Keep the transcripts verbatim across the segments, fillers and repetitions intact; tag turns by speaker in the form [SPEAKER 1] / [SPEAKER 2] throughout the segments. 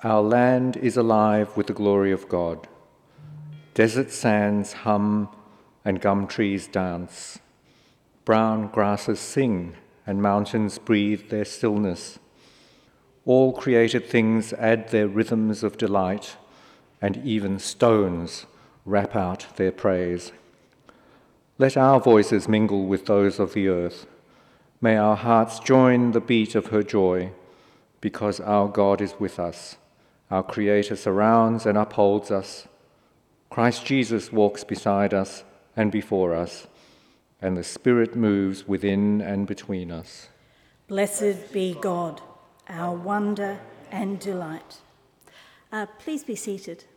[SPEAKER 1] Our land is alive with the glory of God. Desert sands hum and gum trees dance. Brown grasses sing and mountains breathe their stillness. All created things add their rhythms of delight, and even stones rap out their praise. Let our voices mingle with those of the earth. May our hearts join the beat of her joy, because our God is with us. Our Creator surrounds and upholds us. Christ Jesus walks beside us and before us, and the Spirit moves within and between us.
[SPEAKER 2] Blessed be God, our wonder and delight. Uh, please be seated.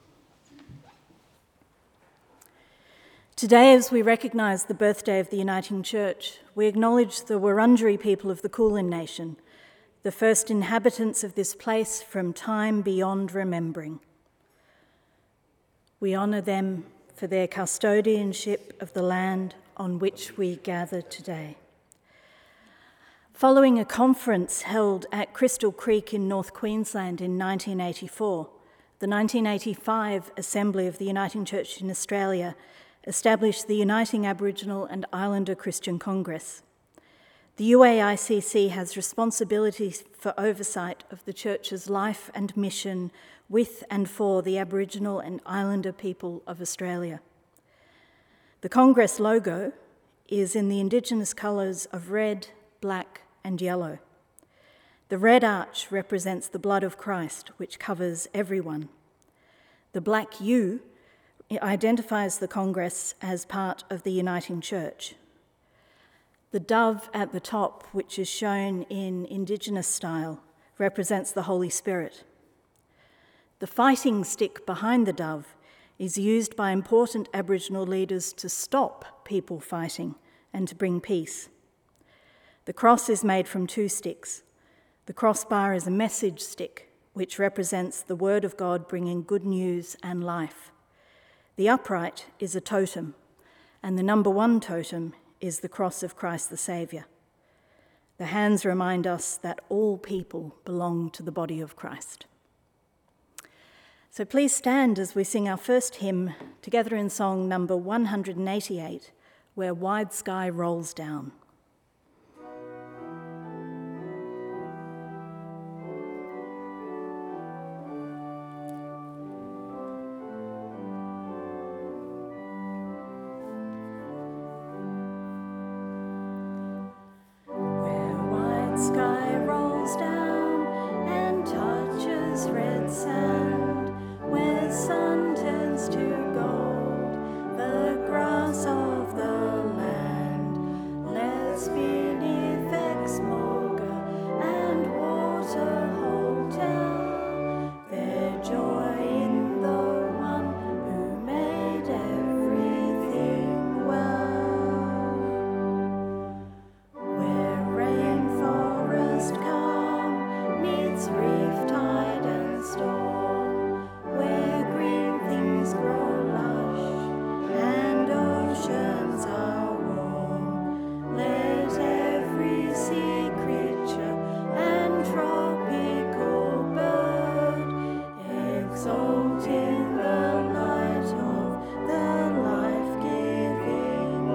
[SPEAKER 2] Today, as we recognise the birthday of the Uniting Church, we acknowledge the Wurundjeri people of the Kulin Nation, the first inhabitants of this place from time beyond remembering. We honour them for their custodianship of the land on which we gather today. Following a conference held at Crystal Creek in North Queensland in nineteen eighty-four, the nineteen eighty-five Assembly of the Uniting Church in Australia established the Uniting Aboriginal and Islander Christian Congress. The U A I C C has responsibilities for oversight of the Church's life and mission with and for the Aboriginal and Islander people of Australia. The Congress logo is in the Indigenous colours of red, black and yellow. The red arch represents the blood of Christ, which covers everyone. The black U identifies the Congress as part of the Uniting Church. The dove at the top, which is shown in Indigenous style, represents the Holy Spirit. The fighting stick behind the dove is used by important Aboriginal leaders to stop people fighting and to bring peace. The cross is made from two sticks. The crossbar is a message stick, which represents the Word of God bringing good news and life. The upright is a totem, and the number one totem is the cross of Christ the Saviour. The hands remind us that all people belong to the body of Christ. So please stand as we sing our first hymn together in song number one hundred eighty-eight, Where Wide Sky Rolls Down.
[SPEAKER 3] Sky rolls down and touches red sand, where sun turns to gold, the grass of the land. Let's beneath Exmoga and Waterhole tell their joy in the one who made everything well. Calm meets reef tide and storm, where green things grow lush and oceans are warm. Let every sea creature and tropical bird exult in the light of the life-giving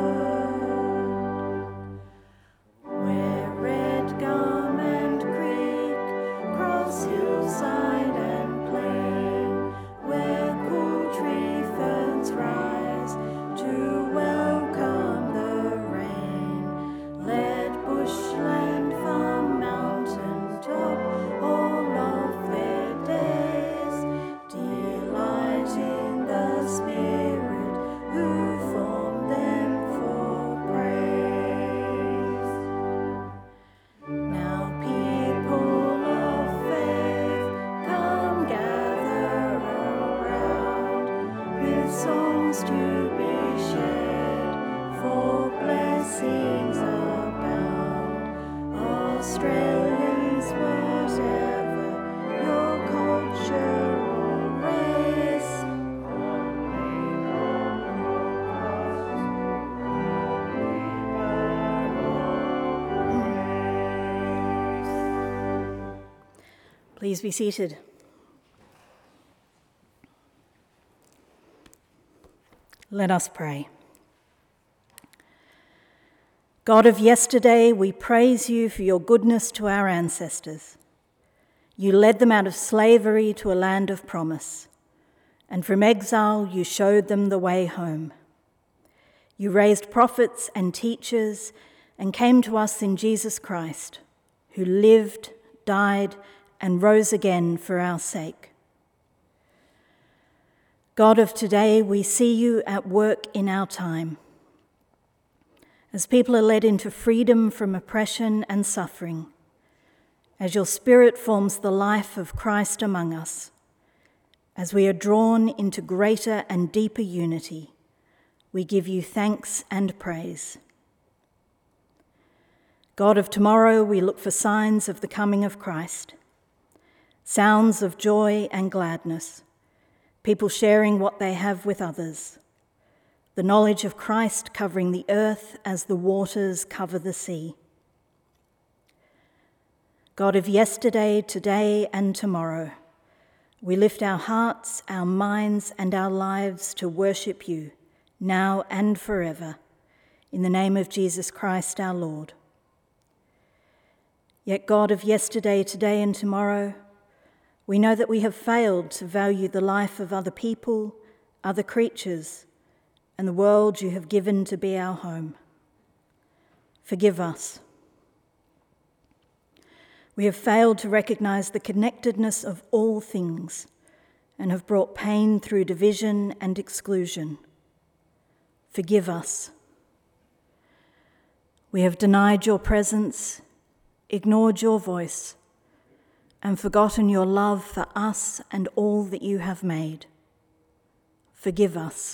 [SPEAKER 3] word. Where red gum and creek cross hillside and plain, where cool tree ferns rise to welcome the rain. Let bushland, farm, mountain top, all of their days delight in the Spirit who formed them for praise. Now people of faith, come gather around, with songs to be shared, for blessings abound. Australians, whatever your culture or race,
[SPEAKER 2] Please be seated. Let us pray. God of yesterday, we praise you for your goodness to our ancestors. You led them out of slavery to a land of promise, and from exile you showed them the way home. You raised prophets and teachers and came to us in Jesus Christ, who lived, died, and rose again for our sake. God of today, we see you at work in our time. As people are led into freedom from oppression and suffering, as your Spirit forms the life of Christ among us, as we are drawn into greater and deeper unity, we give you thanks and praise. God of tomorrow, we look for signs of the coming of Christ, sounds of joy and gladness, people sharing what they have with others, the knowledge of Christ covering the earth as the waters cover the sea. God of yesterday, today, and tomorrow, we lift our hearts, our minds, and our lives to worship you, now and forever, in the name of Jesus Christ our Lord. Yet, God of yesterday, today, and tomorrow, we know that we have failed to value the life of other people, other creatures, and the world you have given to be our home. Forgive us. We have failed to recognize the connectedness of all things and have brought pain through division and exclusion. Forgive us. We have denied your presence, ignored your voice, and forgotten your love for us and all that you have made. Forgive us.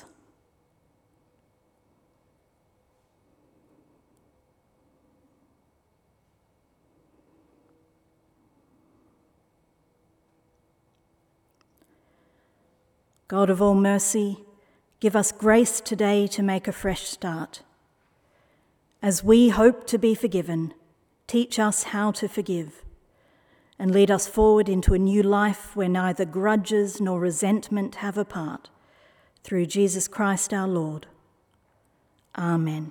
[SPEAKER 2] God of all mercy, give us grace today to make a fresh start. As we hope to be forgiven, teach us how to forgive, and lead us forward into a new life where neither grudges nor resentment have a part, through Jesus Christ our Lord. Amen.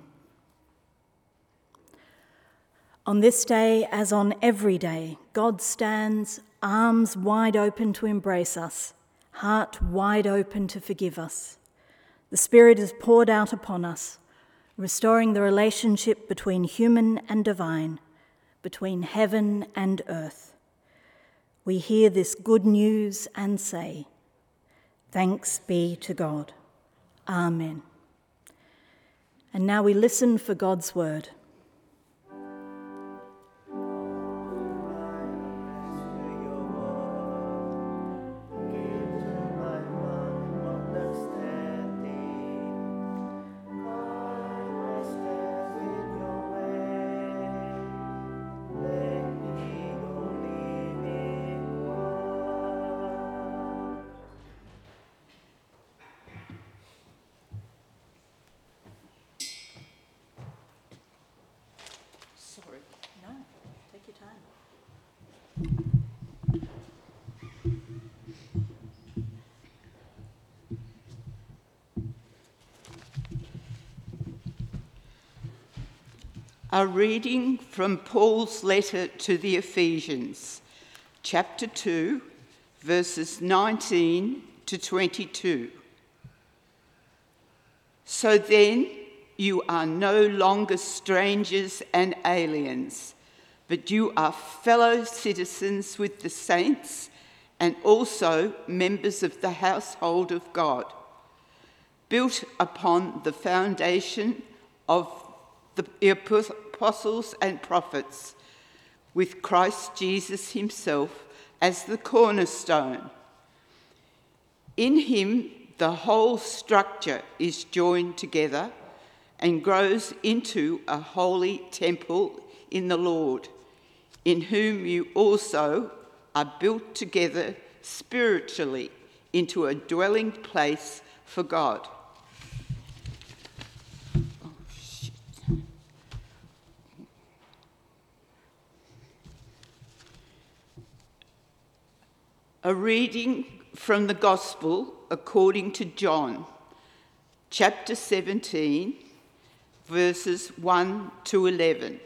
[SPEAKER 2] On this day, as on every day, God stands, arms wide open to embrace us, heart wide open to forgive us. The Spirit is poured out upon us, restoring the relationship between human and divine, between heaven and earth. We hear this good news and say, thanks be to God. Amen. And now we listen for God's word. Sorry. No, take your time.
[SPEAKER 4] A reading from Paul's letter to the Ephesians, chapter two, verses nineteen to twenty-two. So then, you are no longer strangers and aliens, but you are fellow citizens with the saints and also members of the household of God, built upon the foundation of the apostles and prophets, with Christ Jesus himself as the cornerstone. In him, the whole structure is joined together and grows into a holy temple in the Lord, in whom you also are built together spiritually into a dwelling place for God. Oh, shit. A reading from the Gospel according to John. chapter seventeen, verses one to eleven.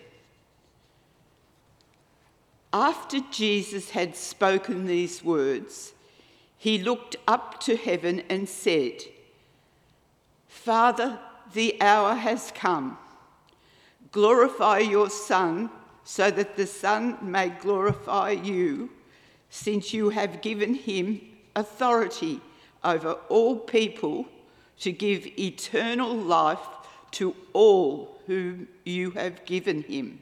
[SPEAKER 4] After Jesus had spoken these words, he looked up to heaven and said, "Father, the hour has come. Glorify your Son, so that the Son may glorify you, since you have given him authority over all people to give eternal life to all whom you have given him.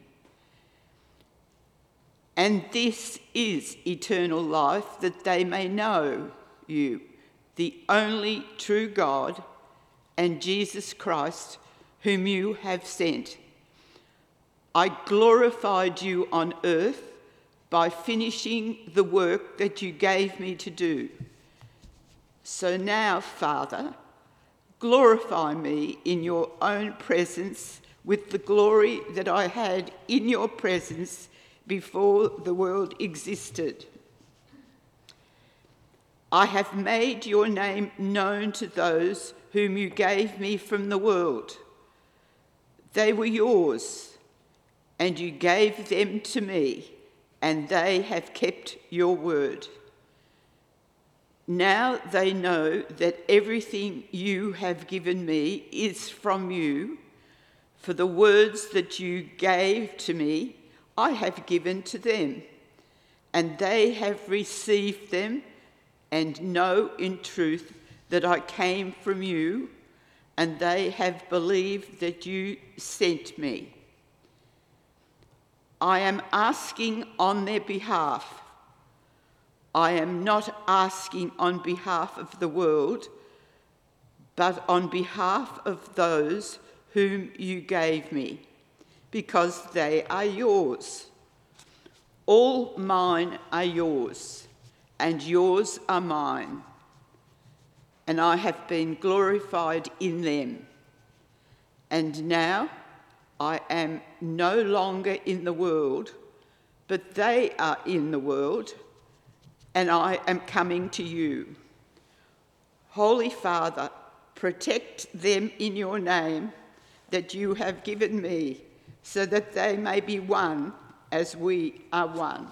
[SPEAKER 4] And this is eternal life, that they may know you, the only true God, and Jesus Christ, whom you have sent. I glorified you on earth by finishing the work that you gave me to do. So now, Father, glorify me in your own presence with the glory that I had in your presence before the world existed. I have made your name known to those whom you gave me from the world. They were yours, and you gave them to me, and they have kept your word. Now they know that everything you have given me is from you, for the words that you gave to me I have given to them, and they have received them and know in truth that I came from you, and they have believed that you sent me. I am asking on their behalf. I am not asking on behalf of the world, but on behalf of those whom you gave me, because they are yours. All mine are yours, and yours are mine, and I have been glorified in them. And now I am no longer in the world, but they are in the world, and I am coming to you. Holy Father, protect them in your name that you have given me, so that they may be one as we are one.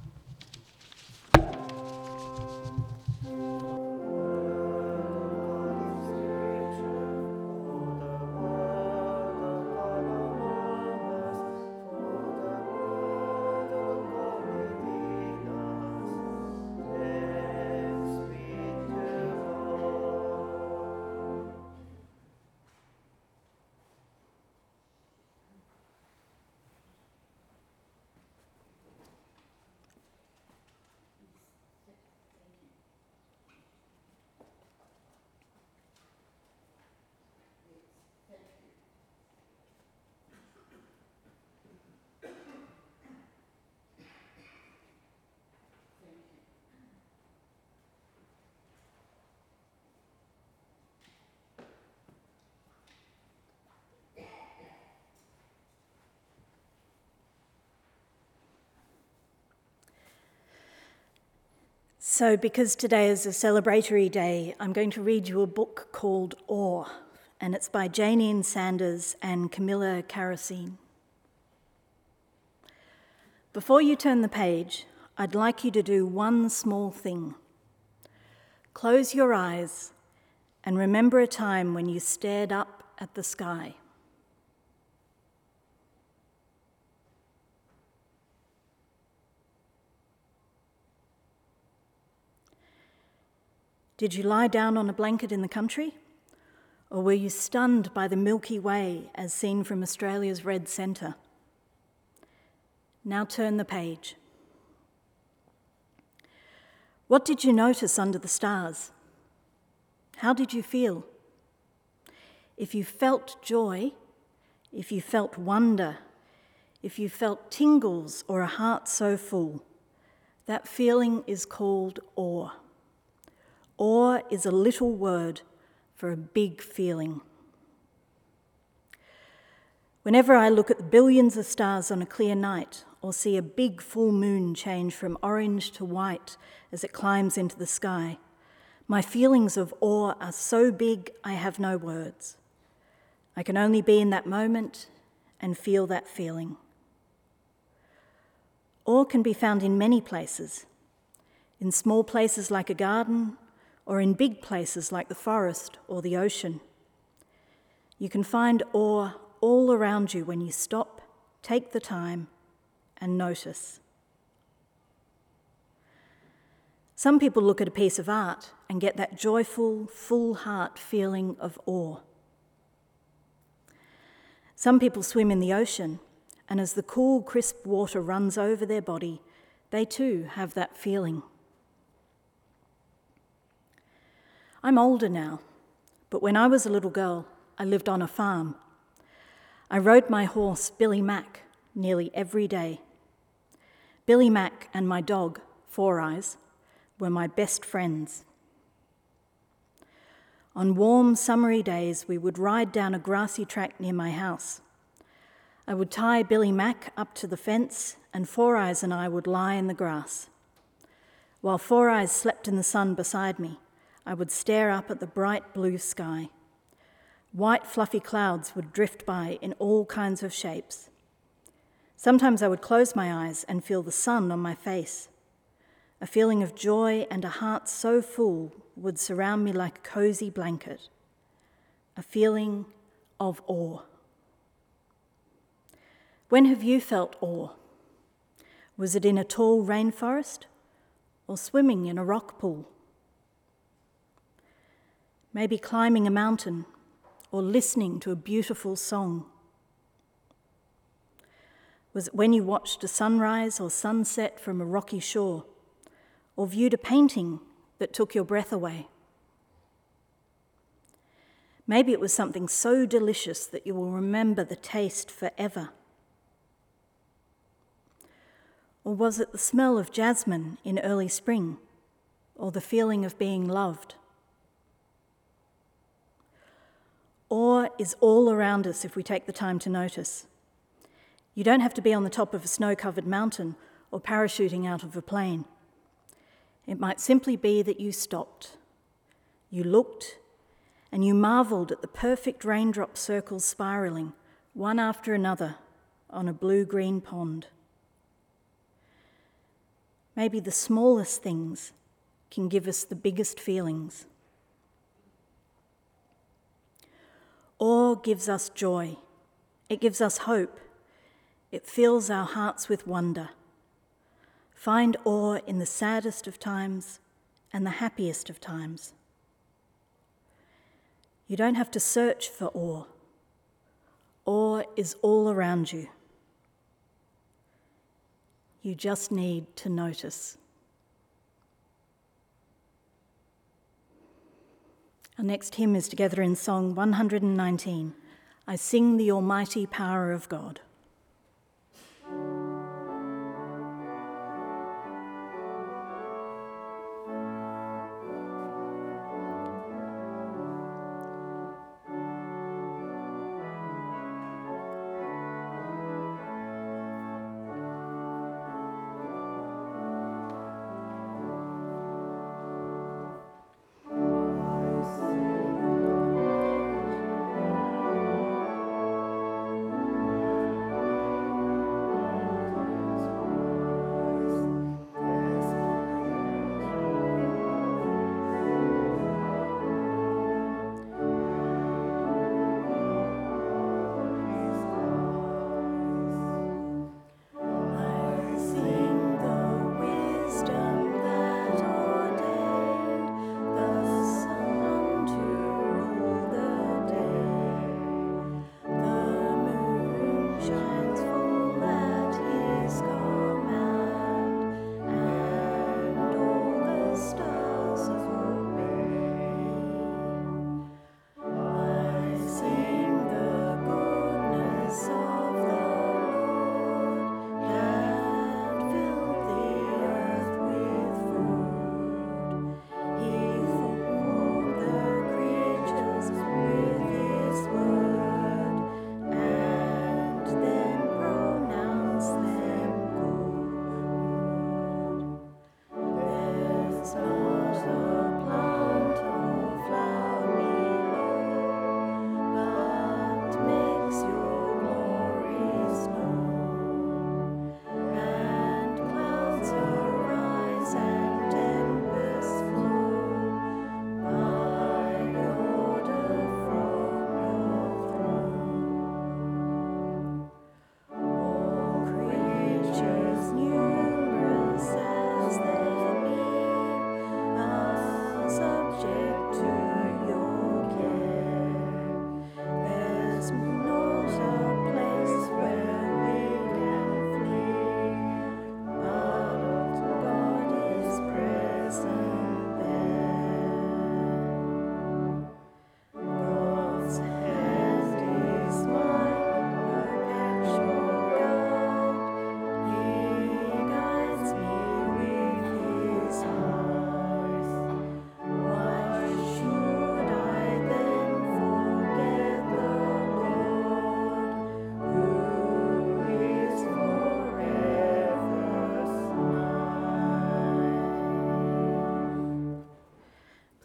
[SPEAKER 2] So because today is a celebratory day, I'm going to read you a book called Awe, and it's by Janine Sanders and Camilla Karasine. Before you turn the page, I'd like you to do one small thing. Close your eyes and remember a time when you stared up at the sky. Did you lie down on a blanket in the country? Or were you stunned by the Milky Way as seen from Australia's red centre? Now turn the page. What did you notice under the stars? How did you feel? If you felt joy, if you felt wonder, if you felt tingles or a heart so full, that feeling is called awe. Awe is a little word for a big feeling. Whenever I look at the billions of stars on a clear night or see a big full moon change from orange to white as it climbs into the sky, My feelings of awe are so big I have no words. I can only be in that moment and feel that feeling. Awe can be found in many places, in small places like a garden, or in big places like the forest or the ocean. You can find awe all around you when you stop, take the time, and notice. Some people look at a piece of art and get that joyful, full heart feeling of awe. Some people swim in the ocean, and as the cool, crisp water runs over their body, they too have that feeling. I'm older now, but when I was a little girl, I lived on a farm. I rode my horse, Billy Mac, nearly every day. Billy Mac and my dog, Four Eyes, were my best friends. On warm, summery days, we would ride down a grassy track near my house. I would tie Billy Mac up to the fence, and Four Eyes and I would lie in the grass. While Four Eyes slept in the sun beside me, I would stare up at the bright blue sky. White fluffy clouds would drift by in all kinds of shapes. Sometimes I would close my eyes and feel the sun on my face. A feeling of joy and a heart so full would surround me like a cozy blanket. A feeling of awe. When have you felt awe? Was it in a tall rainforest or swimming in a rock pool? Maybe climbing a mountain or listening to a beautiful song. Was it when you watched a sunrise or sunset from a rocky shore, or viewed a painting that took your breath away? Maybe it was something so delicious that you will remember the taste forever. Or was it the smell of jasmine in early spring, or the feeling of being loved? Awe is all around us if we take the time to notice. You don't have to be on the top of a snow-covered mountain or parachuting out of a plane. It might simply be that you stopped, you looked, and you marvelled at the perfect raindrop circles spiralling, one after another, on a blue-green pond. Maybe the smallest things can give us the biggest feelings. Awe gives us joy. It gives us hope. It fills our hearts with wonder. Find awe in the saddest of times and the happiest of times. You don't have to search for awe. Awe is all around you. You just need to notice. Our next hymn is together in Song one hundred nineteen, I Sing the Almighty Power of God.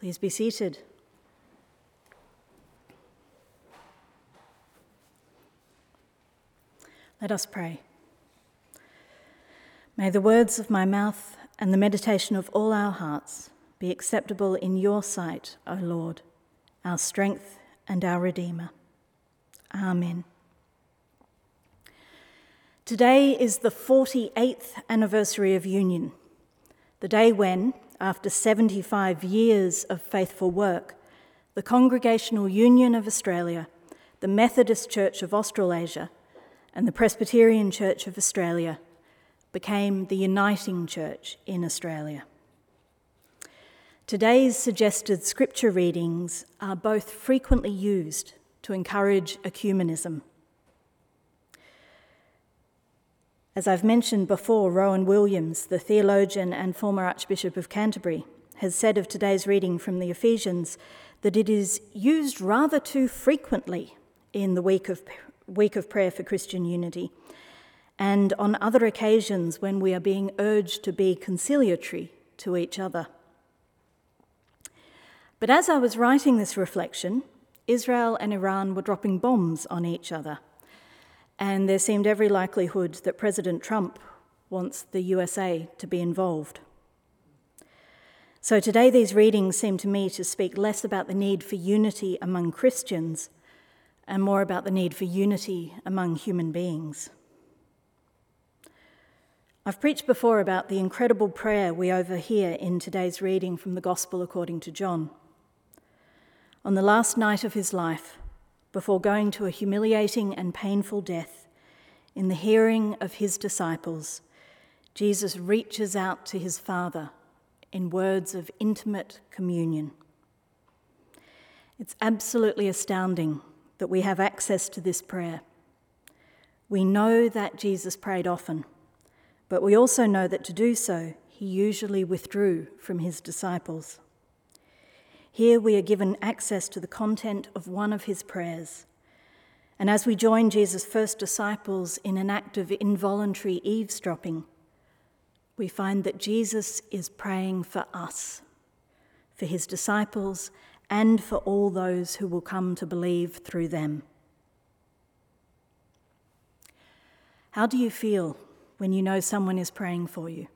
[SPEAKER 2] Please be seated. Let us pray. May the words of my mouth and the meditation of all our hearts be acceptable in your sight, O Lord, our strength and our Redeemer. Amen. Today is the forty-eighth anniversary of Union, the day when, after seventy-five years of faithful work, the Congregational Union of Australia, the Methodist Church of Australasia, and the Presbyterian Church of Australia became the uniting church in Australia. Today's suggested scripture readings are both frequently used to encourage ecumenism. As I've mentioned before, Rowan Williams, the theologian and former Archbishop of Canterbury, has said of today's reading from the Ephesians that it is used rather too frequently in the week of, week of prayer for Christian unity, and on other occasions when we are being urged to be conciliatory to each other. But as I was writing this reflection, Israel and Iran were dropping bombs on each other, and there seemed every likelihood that President Trump wants the U S A to be involved. So today these readings seem to me to speak less about the need for unity among Christians and more about the need for unity among human beings. I've preached before about the incredible prayer we overhear in today's reading from the Gospel according to John. On the last night of his life, before going to a humiliating and painful death, in the hearing of his disciples, Jesus reaches out to his Father in words of intimate communion. It's absolutely astounding that we have access to this prayer. We know that Jesus prayed often, but we also know that to do so, he usually withdrew from his disciples. Here we are given access to the content of one of his prayers. And as we join Jesus' first disciples in an act of involuntary eavesdropping, we find that Jesus is praying for us, for his disciples, and for all those who will come to believe through them. How do you feel when you know someone is praying for you?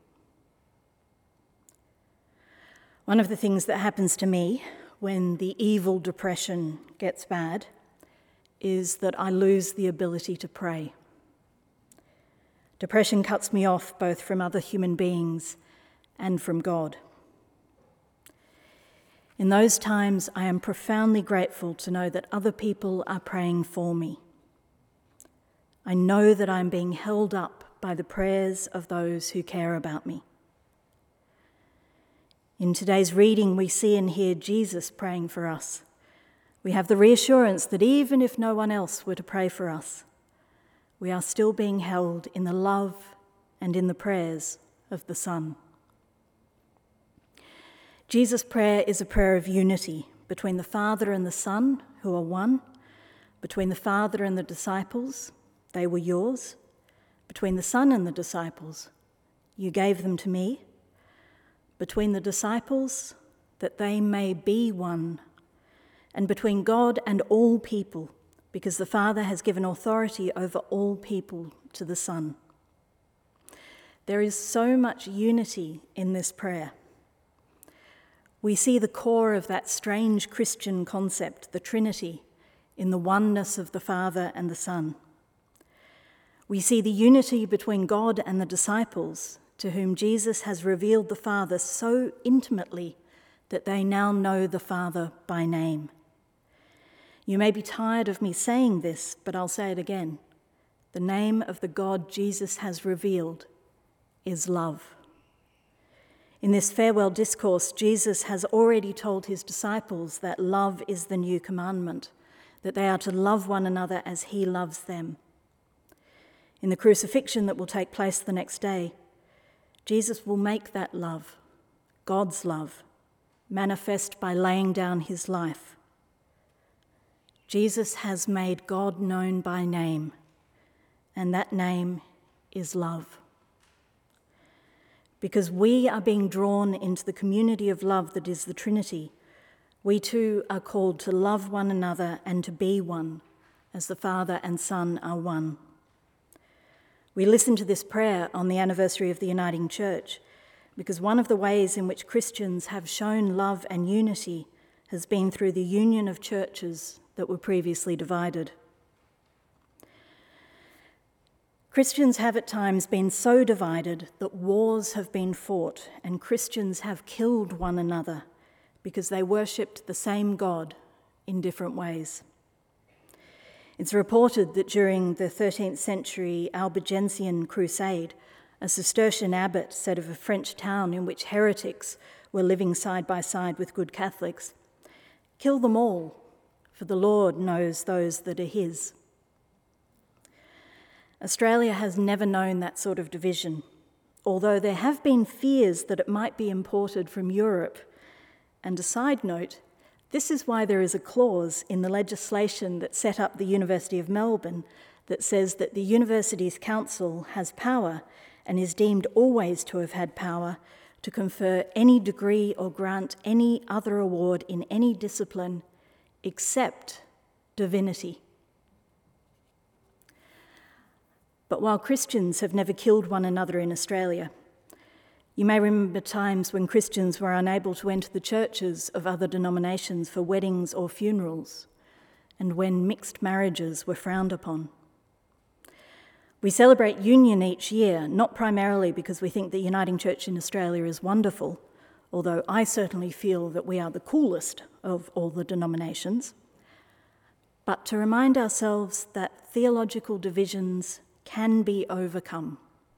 [SPEAKER 2] One of the things that happens to me when the evil depression gets bad is that I lose the ability to pray. Depression cuts me off both from other human beings and from God. In those times, I am profoundly grateful to know that other people are praying for me. I know that I'm being held up by the prayers of those who care about me. In today's reading, we see and hear Jesus praying for us. We have the reassurance that even if no one else were to pray for us, we are still being held in the love and in the prayers of the Son. Jesus' prayer is a prayer of unity between the Father and the Son, who are one, between the Father and the disciples, they were yours, between the Son and the disciples, you gave them to me, between the disciples, that they may be one, and between God and all people, because the Father has given authority over all people to the Son. There is so much unity in this prayer. We see the core of that strange Christian concept, the Trinity, in the oneness of the Father and the Son. We see the unity between God and the disciples, to whom Jesus has revealed the Father so intimately that they now know the Father by name. You may be tired of me saying this, but I'll say it again. The name of the God Jesus has revealed is love. In this farewell discourse, Jesus has already told his disciples that love is the new commandment, that they are to love one another as he loves them. In the crucifixion that will take place the next day, Jesus will make that love, God's love, manifest by laying down his life. Jesus has made God known by name, and that name is love. Because we are being drawn into the community of love that is the Trinity, We too are called to love one another and to be one, as the Father and Son are one. We listen to this prayer on the anniversary of the Uniting Church because one of the ways in which Christians have shown love and unity has been through the union of churches that were previously divided. Christians have at times been so divided that wars have been fought and Christians have killed one another because they worshipped the same God in different ways. It's reported that during the thirteenth century Albigensian crusade, a Cistercian abbot said of a French town in which heretics were living side by side with good Catholics, "Kill them all, for the Lord knows those that are his." Australia has never known that sort of division, although there have been fears that it might be imported from Europe. And a side note, this is why there is a clause in the legislation that set up the University of Melbourne that says that the university's council has power and is deemed always to have had power to confer any degree or grant any other award in any discipline except divinity. But while Christians have never killed one another in Australia, you may remember times when Christians were unable to enter the churches of other denominations for weddings or funerals, and when mixed marriages were frowned upon. We celebrate union each year, not primarily because we think the Uniting Church in Australia is wonderful, although I certainly feel that we are the coolest of all the denominations, but to remind ourselves that theological divisions can be overcome.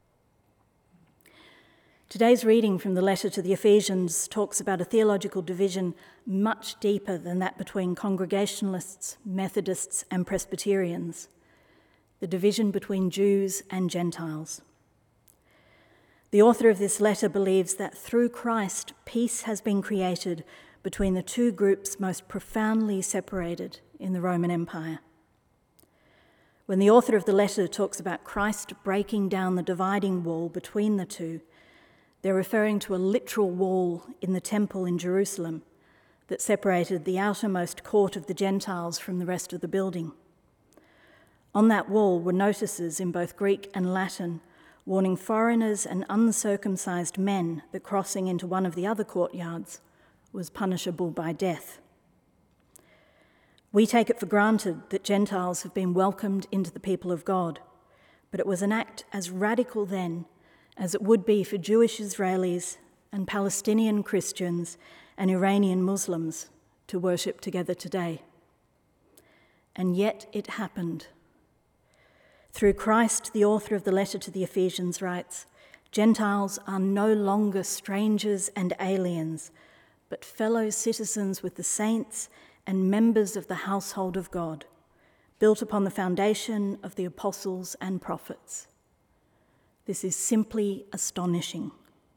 [SPEAKER 2] Today's reading from the letter to the Ephesians talks about a theological division much deeper than that between Congregationalists, Methodists, and Presbyterians, the division between Jews and Gentiles. The author of this letter believes that through Christ, peace has been created between the two groups most profoundly separated in the Roman Empire. When the author of the letter talks about Christ breaking down the dividing wall between the two, they're referring to a literal wall in the temple in Jerusalem that separated the outermost court of the Gentiles from the rest of the building. On that wall were notices in both Greek and Latin warning foreigners and uncircumcised men that crossing into one of the other courtyards was punishable by death. We take it for granted that Gentiles have been welcomed into the people of God, but it was an act as radical then as it would be for Jewish Israelis and Palestinian Christians and Iranian Muslims to worship together today. And yet it happened. Through Christ, the author of the letter to the Ephesians writes, Gentiles are no longer strangers and aliens, but fellow citizens with the saints and members of the household of God, built upon the foundation of the apostles and prophets. This is simply astonishing.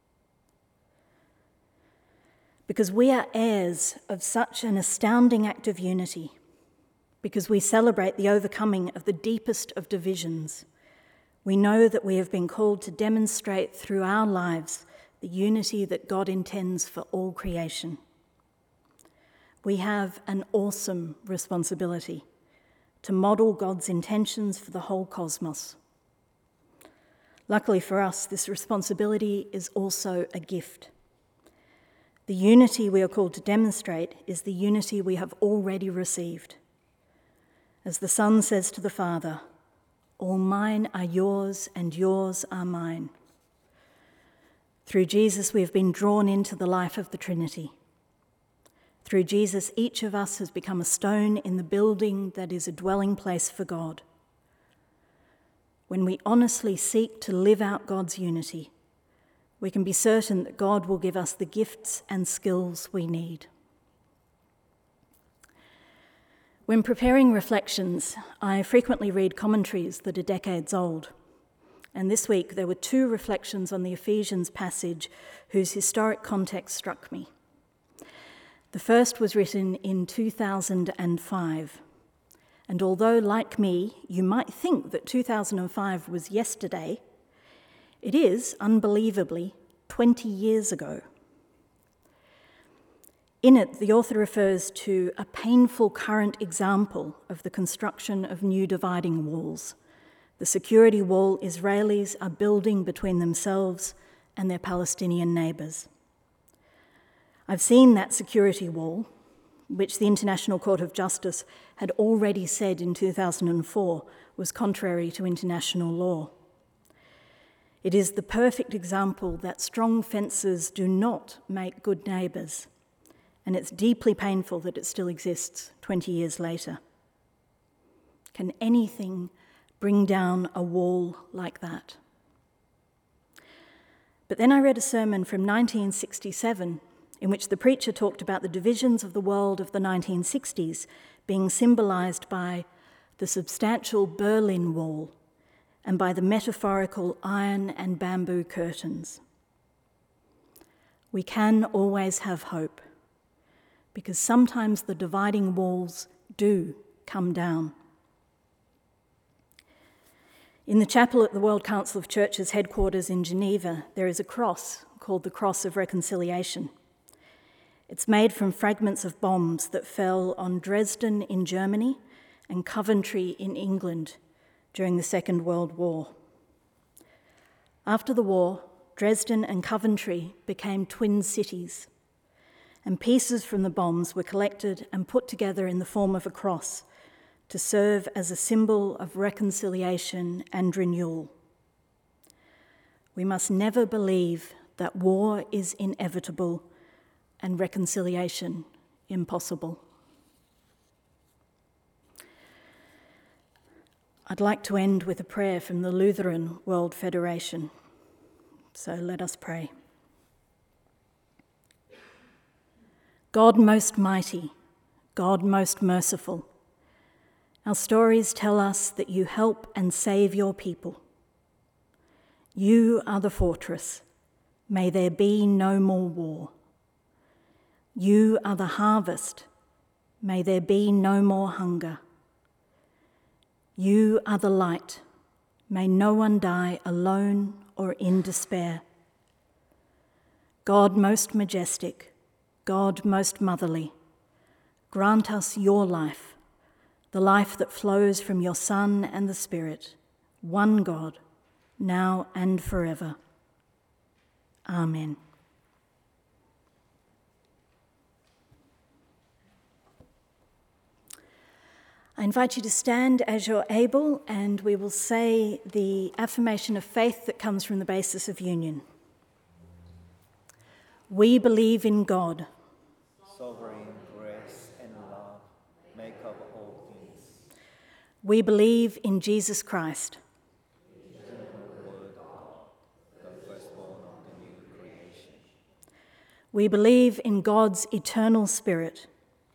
[SPEAKER 2] Because we are heirs of such an astounding act of unity, because we celebrate the overcoming of the deepest of divisions, we know that we have been called to demonstrate through our lives the unity that God intends for all creation. We have an awesome responsibility to model God's intentions for the whole cosmos. Luckily for us, this responsibility is also a gift. The unity we are called to demonstrate is the unity we have already received. As the Son says to the Father, all mine are yours and yours are mine. Through Jesus, we have been drawn into the life of the Trinity. Through Jesus, each of us has become a stone in the building that is a dwelling place for God. When we honestly seek to live out God's unity, we can be certain that God will give us the gifts and skills we need. When preparing reflections, I frequently read commentaries that are decades old. And this week there were two reflections on the Ephesians passage whose historic context struck me. The first was written in two thousand five. And although, like me, you might think that two thousand five was yesterday, it is, unbelievably, twenty years ago. In it, the author refers to a painful current example of the construction of new dividing walls, the security wall Israelis are building between themselves and their Palestinian neighbours. I've seen that security wall, which the International Court of Justice had already said in two thousand four was contrary to international law. It is the perfect example that strong fences do not make good neighbours, and it's deeply painful that it still exists twenty years later. Can anything bring down a wall like that? But then I read a sermon from nineteen sixty-seven in which the preacher talked about the divisions of the world of the nineteen sixties being symbolised by the substantial Berlin Wall and by the metaphorical iron and bamboo curtains. We can always have hope, because sometimes the dividing walls do come down. In the chapel at the World Council of Churches headquarters in Geneva, there is a cross called the Cross of Reconciliation. It's made from fragments of bombs that fell on Dresden in Germany and Coventry in England during the Second World War. After the war, Dresden and Coventry became twin cities, and pieces from the bombs were collected and put together in the form of a cross to serve as a symbol of reconciliation and renewal. We must never believe that war is inevitable and reconciliation impossible. I'd like to end with a prayer from the Lutheran World Federation. So let us pray. God most mighty, God most merciful, our stories tell us that you help and save your people. You are the fortress. May there be no more war. You are the harvest. May there be no more hunger. You are the light. May no one die alone or in despair. God most majestic, God most motherly, grant us your life, the life that flows from your Son and the Spirit, one God, now and forever. Amen. I invite you to stand as you're able, and we will say the affirmation of faith that comes from the basis of union. We believe in God,
[SPEAKER 5] sovereign grace and love, make of all things.
[SPEAKER 2] We believe in Jesus Christ,
[SPEAKER 5] the Word of God, the firstborn of the new creation.
[SPEAKER 2] We believe in God's eternal Spirit,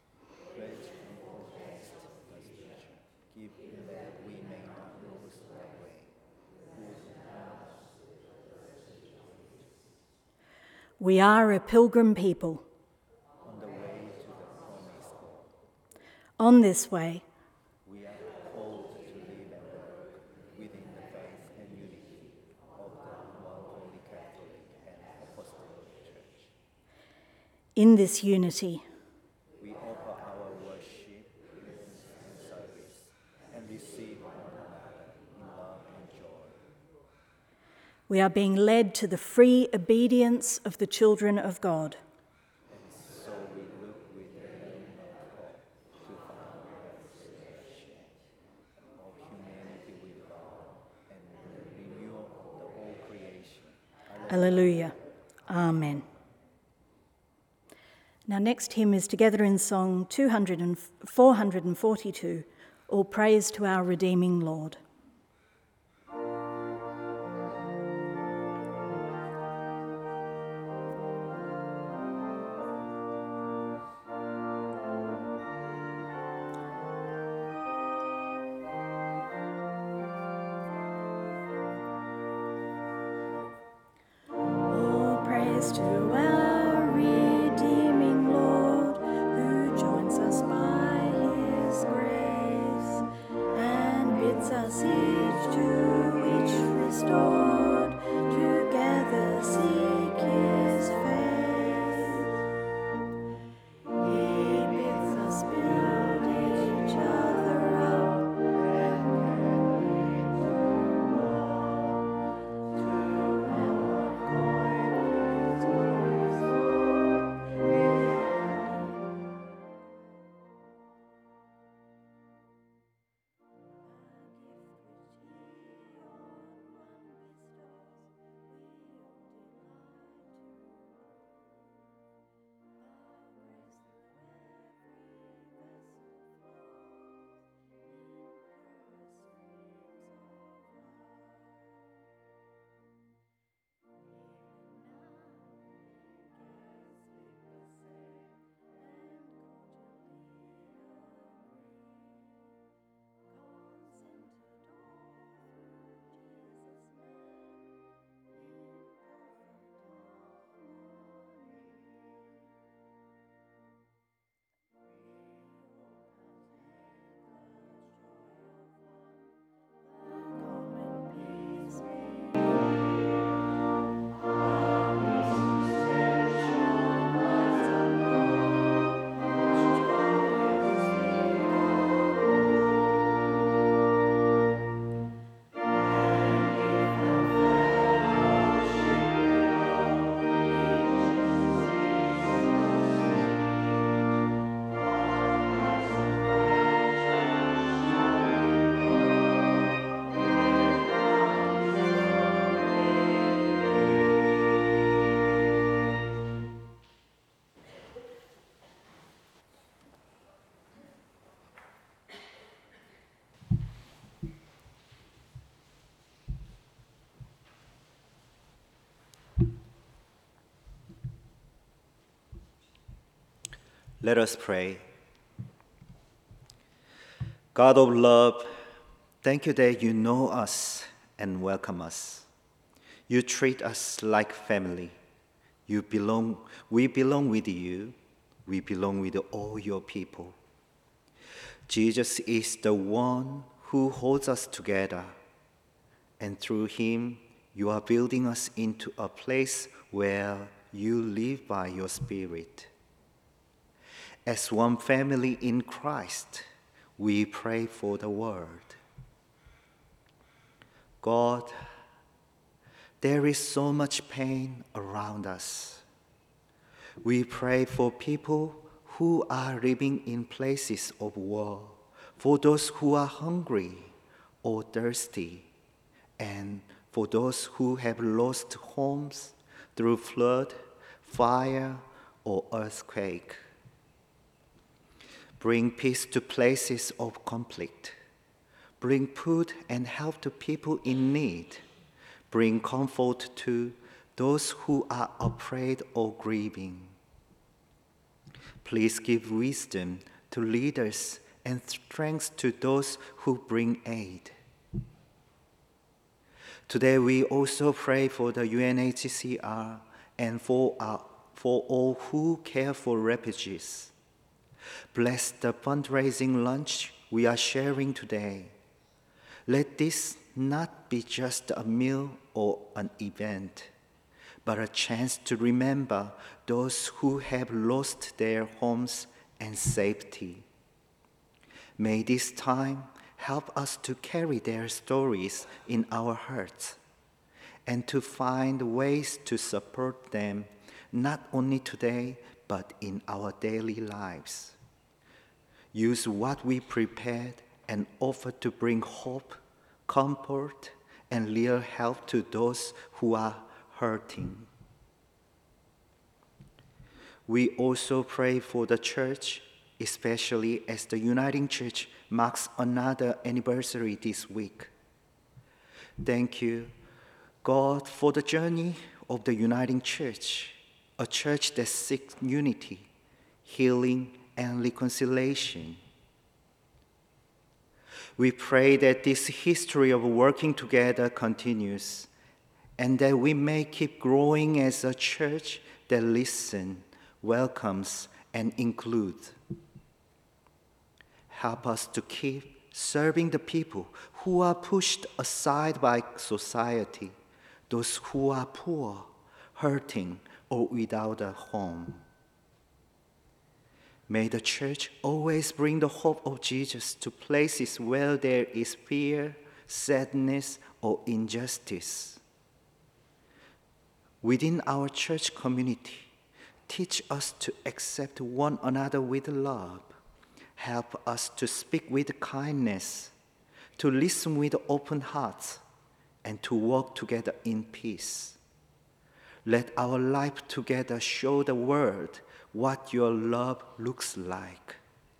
[SPEAKER 2] we are a pilgrim people.
[SPEAKER 5] On the way to the promised goal.
[SPEAKER 2] On this way,
[SPEAKER 5] we are called to live and work within the faith and unity of the one holy Catholic and Apostolic Church.
[SPEAKER 2] In this unity,
[SPEAKER 5] we offer our worship and service and receive one another in love and joy.
[SPEAKER 2] we are being led to the free obedience of the children of God.
[SPEAKER 5] And so we look with the name of God to find reconciliation of humanity with God and the renewal of the whole creation.
[SPEAKER 2] Alleluia. Amen. Now, next hymn is together in song two hundred and four hundred forty-two, All Praise to Our Redeeming Lord.
[SPEAKER 3] All praise to our redeeming Lord, who joins us by his grace and bids us
[SPEAKER 5] Let us pray. God of love, thank you that you know us and welcome us. You treat us like family. You belong, we belong with you. We belong with all your people. Jesus is the one who holds us together, and through him, you are building us into a place where you live by your Spirit. As one family in Christ, we pray for the world. God, there is so much pain around us. We pray for people who are living in places of war, for those who are hungry or thirsty, and for those who have lost homes through flood, fire, or earthquake. Bring peace to places of conflict. Bring food and help to people in need. Bring comfort to those who are afraid or grieving. Please give wisdom to leaders and strength to those who bring aid. Today we also pray for the U N H C R and for, our, for all who care for refugees. Bless the fundraising lunch we are sharing today. Let this not be just a meal or an event, but a chance to remember those who have lost their homes and safety. May this time help us to carry their stories in our hearts and to find ways to support them not only today, but in our daily lives. Use what we prepared and offer to bring hope, comfort, and real help to those who are hurting. We also pray for the church, especially as the Uniting Church marks another anniversary this week. Thank you, God, for the journey of the Uniting Church, a church that seeks unity, healing, and reconciliation. We pray that this history of working together continues and that we may keep growing as a church that listens, welcomes, and includes. Help us to keep serving the people who are pushed aside by society, those who are poor, hurting, or without a home. May the church always bring the hope of Jesus to places where there is fear, sadness, or injustice. Within our church community, teach us to accept one another with love. Help us to speak with kindness, to listen with open hearts, and to walk together in peace. Let our life together show the world what your love looks like.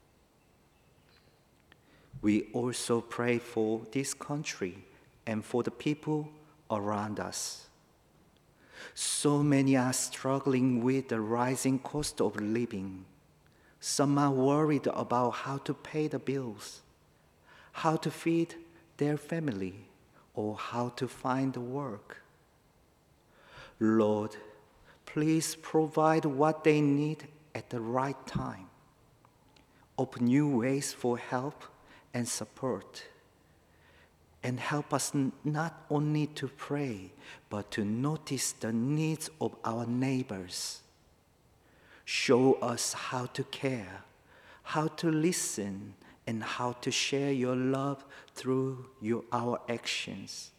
[SPEAKER 5] We also pray for this country and for the people around us. So many are struggling with the rising cost of living. Some are worried about how to pay the bills, how to feed their family, or how to find work. Lord, please provide what they need at the right time. Open new ways for help and support. And help us not only to pray, but to notice the needs of our neighbors. Show us how to care, how to listen, and how to share your love through your, our actions.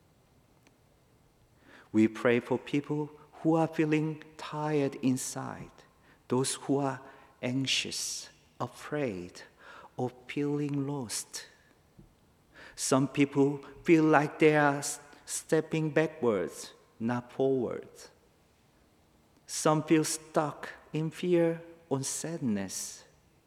[SPEAKER 5] We pray for people who are feeling tired inside, those who are anxious, afraid, or feeling lost. Some people feel like they are stepping backwards, not forwards. Some feel stuck in fear or sadness.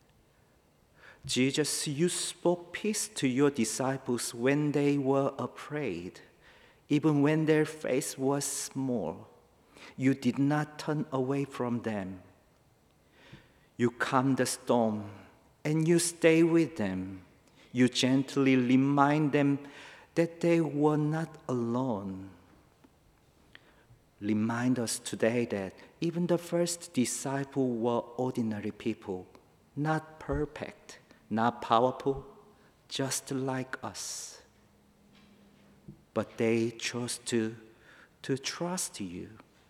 [SPEAKER 5] Jesus, you spoke peace to your disciples when they were afraid, even when their faith was small. You did not turn away from them. You calm the storm, and you stay with them. You gently remind them that they were not alone. Remind us today that even the first disciples were ordinary people, not perfect, not powerful, just like us. But they chose to, to trust you.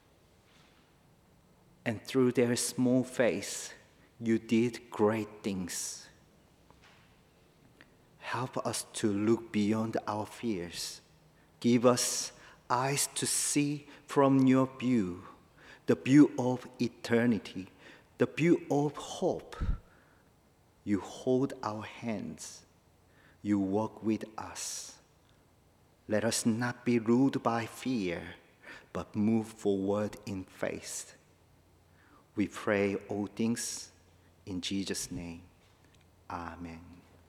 [SPEAKER 5] And through their small faith, you did great things. Help us to look beyond our fears. Give us eyes to see from your view, the view of eternity, the view of hope. You hold our hands. You walk with us. Let us not be ruled by fear, but move forward in faith. We pray all things in Jesus' name. Amen.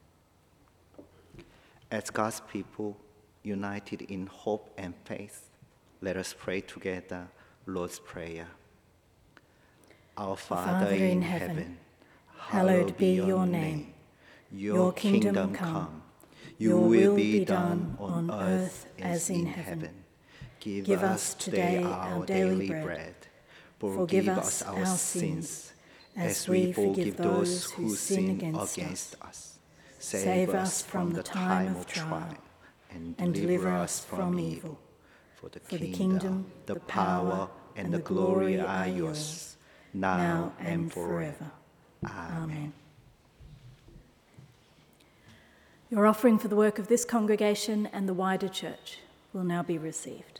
[SPEAKER 5] As God's people, united in hope and faith, let us pray together Lord's Prayer. Our Father,
[SPEAKER 2] Father
[SPEAKER 5] in
[SPEAKER 2] in
[SPEAKER 5] heaven,
[SPEAKER 2] heaven,
[SPEAKER 5] hallowed be your name. Your kingdom come. Your will be done on earth as in heaven. Give us today our daily bread. Forgive us our sins, as we forgive those who sin against us. Save us from the time of trial, and deliver us from evil. For the kingdom, the power, and the glory are yours, now and forever. Amen.
[SPEAKER 2] Your offering for the work of this congregation and the wider church will now be received.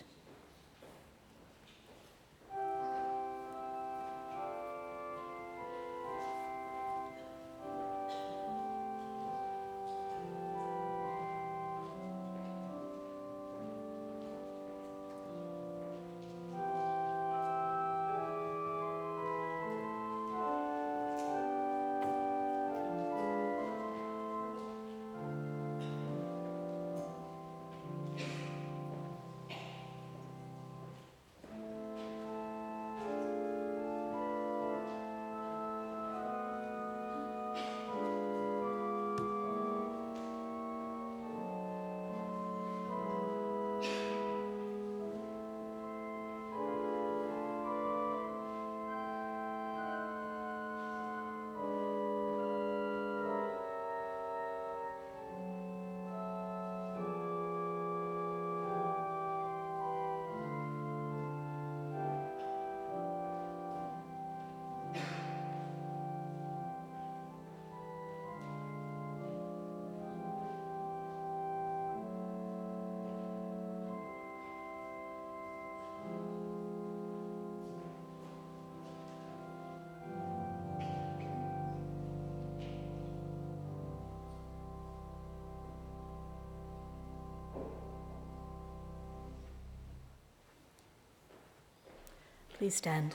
[SPEAKER 2] Please stand.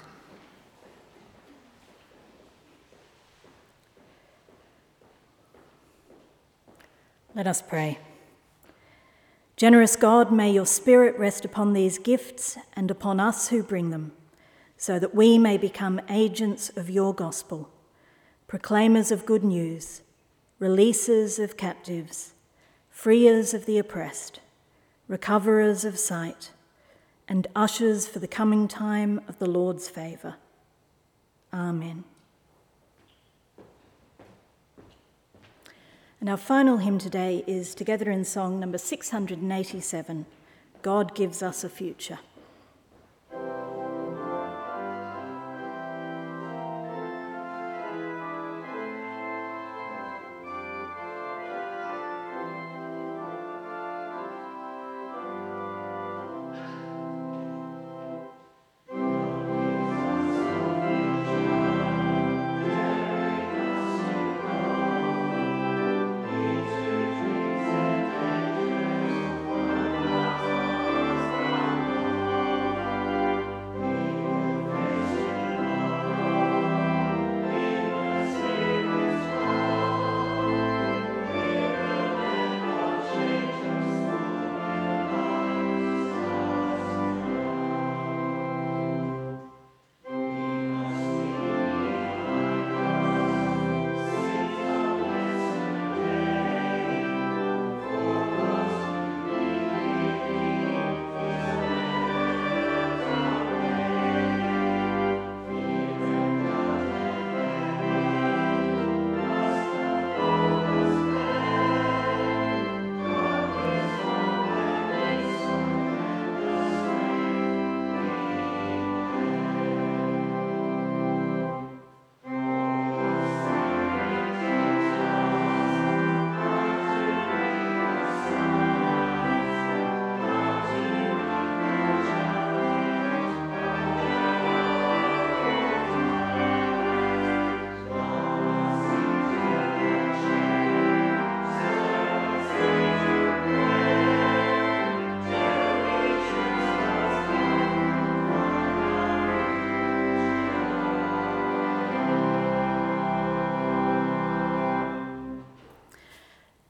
[SPEAKER 2] Let us pray. Generous God, may your Spirit rest upon these gifts and upon us who bring them, so that we may become agents of your gospel, proclaimers of good news, releasers of captives, freers of the oppressed, recoverers of sight, and ushers for the coming time of the Lord's favour. Amen. And our final hymn today is together in song number six hundred eighty-seven, God Gives Us a Future.
[SPEAKER 3] Thank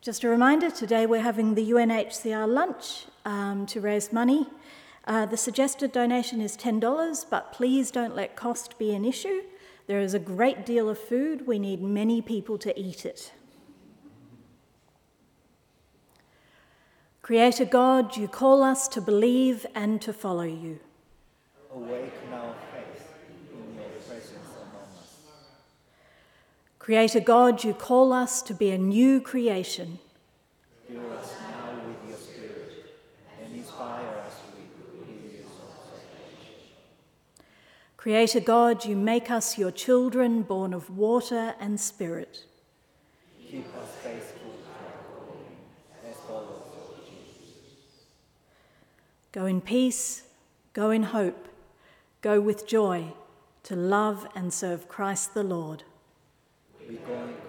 [SPEAKER 2] Just a reminder, today we're having the U N H C R lunch um, to raise money. Uh, the suggested donation is ten dollars, but please don't let cost be an issue. There is a great deal of food. We need many people to eat it. Creator God, you call us to believe and to follow you.
[SPEAKER 5] Awaken our faith in your presence among us.
[SPEAKER 2] Creator God, you call us to be a new creation.
[SPEAKER 5] Fill us now with your Spirit and inspire us with your
[SPEAKER 2] Creator God, you make us your children, born of water and spirit.
[SPEAKER 5] Keep us faithful to our calling as followers of Jesus.
[SPEAKER 2] Go in peace, go in hope, go with joy to love and serve Christ the Lord.
[SPEAKER 5] We go in